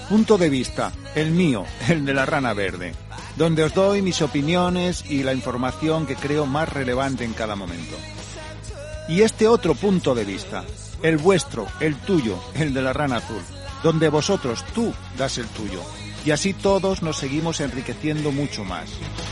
Punto de vista, el mío, el de la rana verde, donde os doy mis opiniones y la información que creo más relevante en cada momento. Y este otro punto de vista, el vuestro, el tuyo, el de la rana azul, donde vosotros, tú, das el tuyo. Y así todos nos seguimos enriqueciendo mucho más.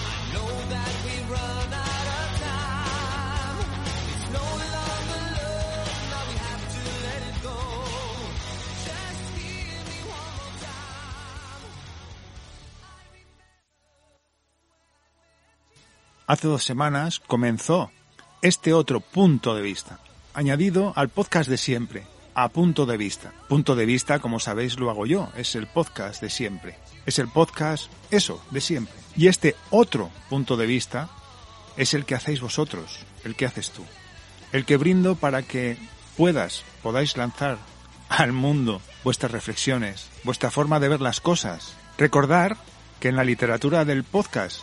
Hace 2 semanas comenzó este otro punto de vista, añadido al podcast de siempre, a punto de vista. Punto de vista, como sabéis, lo hago yo, es el podcast de siempre. Es el podcast, eso, de siempre. Y este otro punto de vista es el que hacéis vosotros, el que haces tú. El que brindo para que podáis lanzar al mundo vuestras reflexiones, vuestra forma de ver las cosas. Recordar que en la literatura del podcast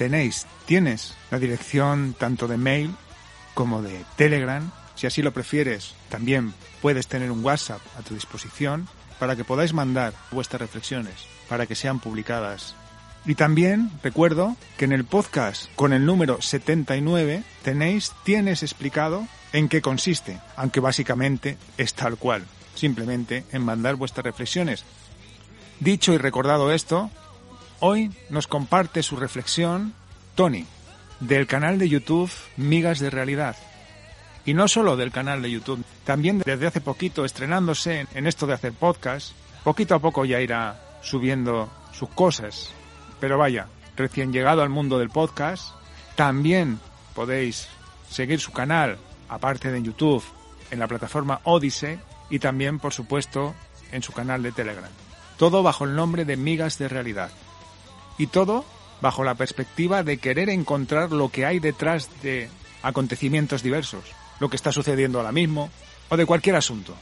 tienes la dirección tanto de mail como de Telegram. Si así lo prefieres, también puedes tener un WhatsApp a tu disposición para que podáis mandar vuestras reflexiones, para que sean publicadas. Y también recuerdo que en el podcast con el número 79 tienes explicado en qué consiste, aunque básicamente es tal cual, simplemente en mandar vuestras reflexiones. Dicho y recordado esto, hoy nos comparte su reflexión Tony, del canal de YouTube Migas de Realidad. Y no solo del canal de YouTube, también desde hace poquito estrenándose en esto de hacer podcast, poquito a poco ya irá subiendo sus cosas. Pero vaya, recién llegado al mundo del podcast, también podéis seguir su canal, aparte de en YouTube, en la plataforma Odyssey y también, por supuesto, en su canal de Telegram. Todo bajo el nombre de Migas de Realidad. Y todo bajo la perspectiva de querer encontrar lo que hay detrás de acontecimientos diversos, lo que está sucediendo ahora mismo, o de cualquier asunto.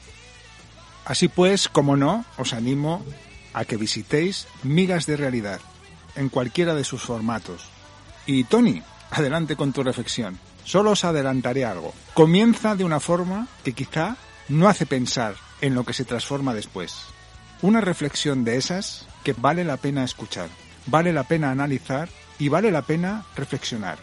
Así pues, como no, os animo a que visitéis Migas de Realidad, en cualquiera de sus formatos. Y Tony, adelante con tu reflexión. Solo os adelantaré algo. Comienza de una forma que quizá no hace pensar en lo que se transforma después. Una reflexión de esas que vale la pena escuchar, vale la pena analizar y vale la pena reflexionar.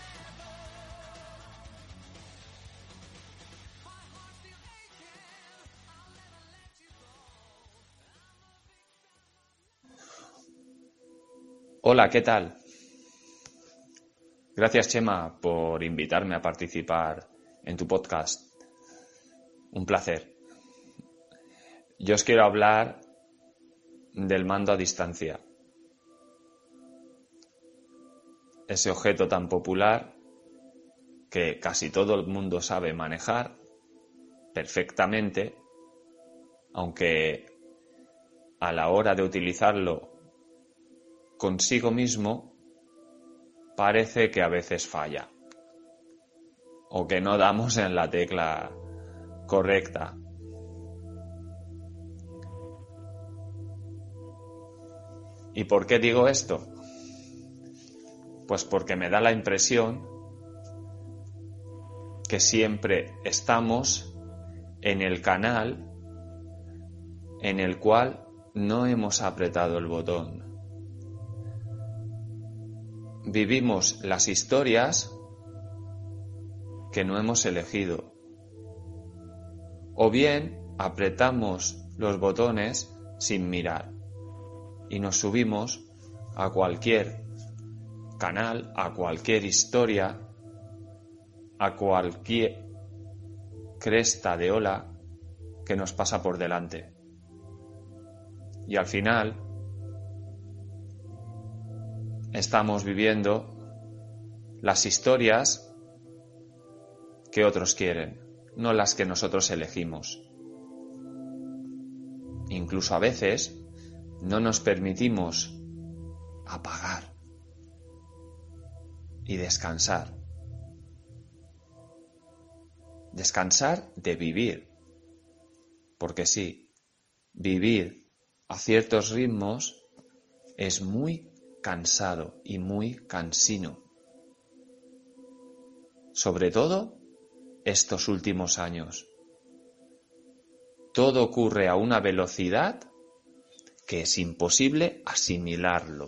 Hola, ¿qué tal? Gracias, Chema, por invitarme a participar en tu podcast. Un placer. Yo os quiero hablar del mando a distancia. Ese objeto tan popular que casi todo el mundo sabe manejar perfectamente, aunque a la hora de utilizarlo consigo mismo parece que a veces falla o que no damos en la tecla correcta. ¿Y por qué digo esto? Pues porque me da la impresión que siempre estamos en el canal en el cual no hemos apretado el botón. Vivimos las historias que no hemos elegido. O bien apretamos los botones sin mirar y nos subimos a cualquier canal, a cualquier historia, a cualquier cresta de ola que nos pasa por delante. Y al final estamos viviendo las historias que otros quieren, no las que nosotros elegimos. Incluso a veces no nos permitimos apagar y descansar. Descansar de vivir. Porque sí, vivir a ciertos ritmos es muy cansado y muy cansino. Sobre todo estos últimos años. Todo ocurre a una velocidad que es imposible asimilarlo.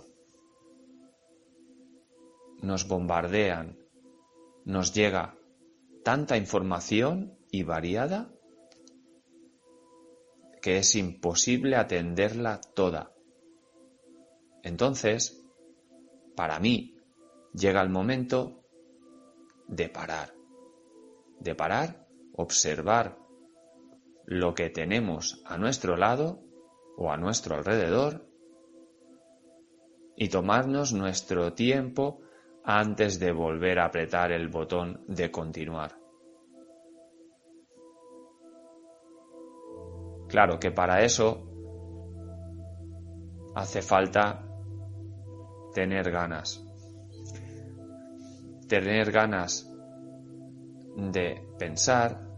Nos bombardean, nos llega tanta información y variada que es imposible atenderla toda. Entonces, para mí, llega el momento de parar, observar lo que tenemos a nuestro lado o a nuestro alrededor y tomarnos nuestro tiempo antes de volver a apretar el botón de continuar. Claro que para eso hace falta tener ganas de pensar,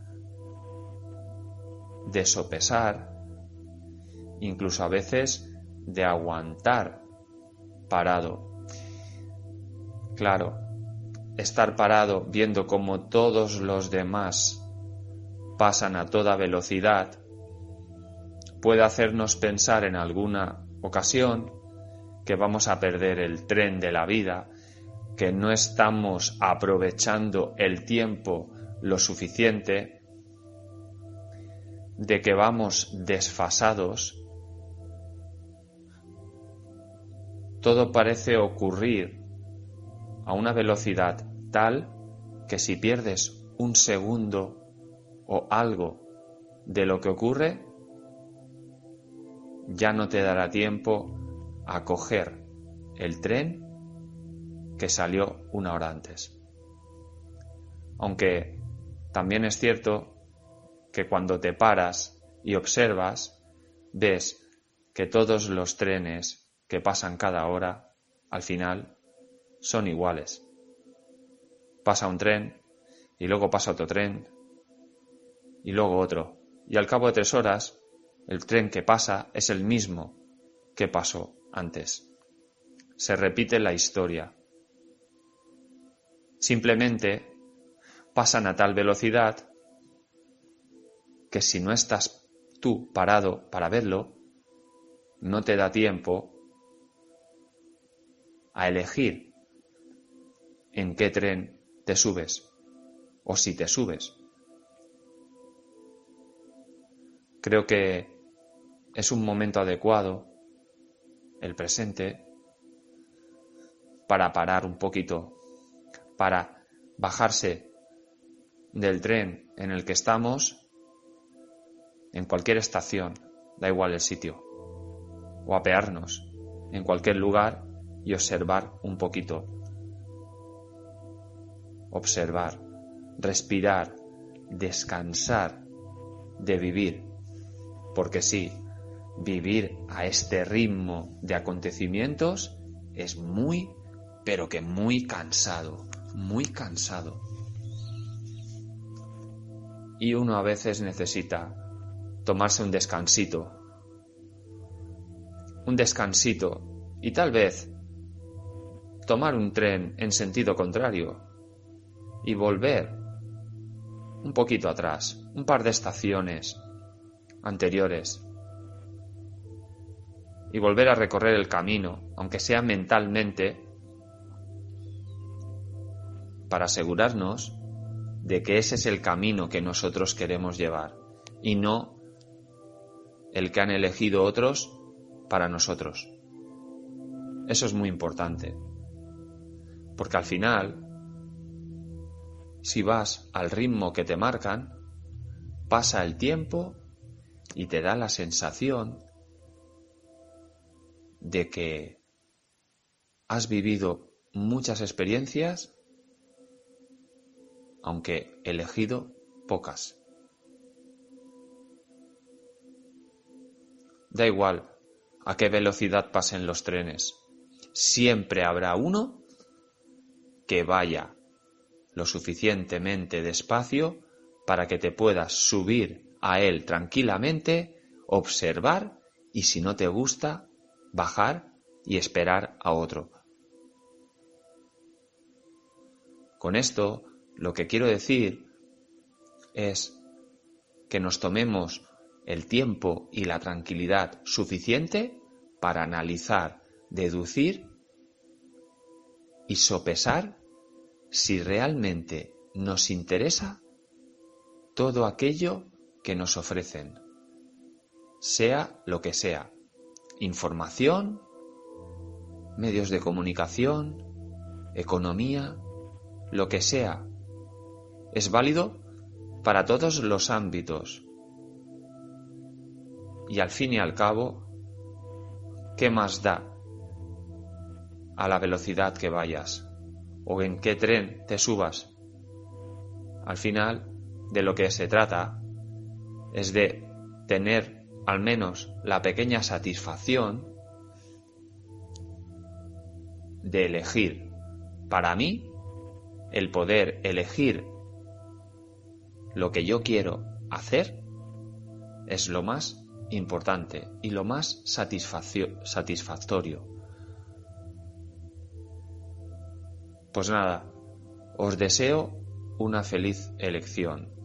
de sopesar, incluso a veces de aguantar parado. Claro, estar parado viendo cómo todos los demás pasan a toda velocidad puede hacernos pensar en alguna ocasión que vamos a perder el tren de la vida, que no estamos aprovechando el tiempo lo suficiente, de que vamos desfasados. Todo parece ocurrir a una velocidad tal que si pierdes un segundo o algo de lo que ocurre, ya no te dará tiempo a coger el tren que salió una hora antes. Aunque también es cierto que cuando te paras y observas, ves que todos los trenes que pasan cada hora, al final, son iguales. Pasa un tren, y luego pasa otro tren, y luego otro. Y al cabo de 3 horas, el tren que pasa es el mismo que pasó antes. Se repite la historia. Simplemente pasan a tal velocidad que si no estás tú parado para verlo, no te da tiempo a elegir en qué tren te subes o si te subes. Creo que es un momento adecuado, el presente, para parar un poquito, para bajarse del tren en el que estamos en cualquier estación, da igual el sitio, o apearnos en cualquier lugar y observar un poquito. Observar, respirar, descansar de vivir, porque sí, vivir a este ritmo de acontecimientos es muy, pero que muy cansado, muy cansado. Y uno a veces necesita tomarse un descansito y tal vez tomar un tren en sentido contrario y volver un poquito atrás, un par de estaciones anteriores y volver a recorrer el camino, aunque sea mentalmente, para asegurarnos de que ese es el camino que nosotros queremos llevar y no el que han elegido otros para nosotros. Eso es muy importante, porque al final, si vas al ritmo que te marcan, pasa el tiempo y te da la sensación de que has vivido muchas experiencias, aunque elegido pocas. Da igual a qué velocidad pasen los trenes, siempre habrá uno que vaya lo suficientemente despacio para que te puedas subir a él tranquilamente, observar y si no te gusta, bajar y esperar a otro. Con esto, lo que quiero decir es que nos tomemos el tiempo y la tranquilidad suficiente para analizar, deducir y sopesar si realmente nos interesa todo aquello que nos ofrecen, sea lo que sea, información, medios de comunicación, economía, lo que sea. Es válido para todos los ámbitos. Y al fin y al cabo, ¿qué más da a la velocidad que vayas o en qué tren te subas? Al final, de lo que se trata es de tener al menos la pequeña satisfacción de elegir. Para mí, el poder elegir lo que yo quiero hacer es lo más importante y lo más satisfactorio. Pues nada, os deseo una feliz elección.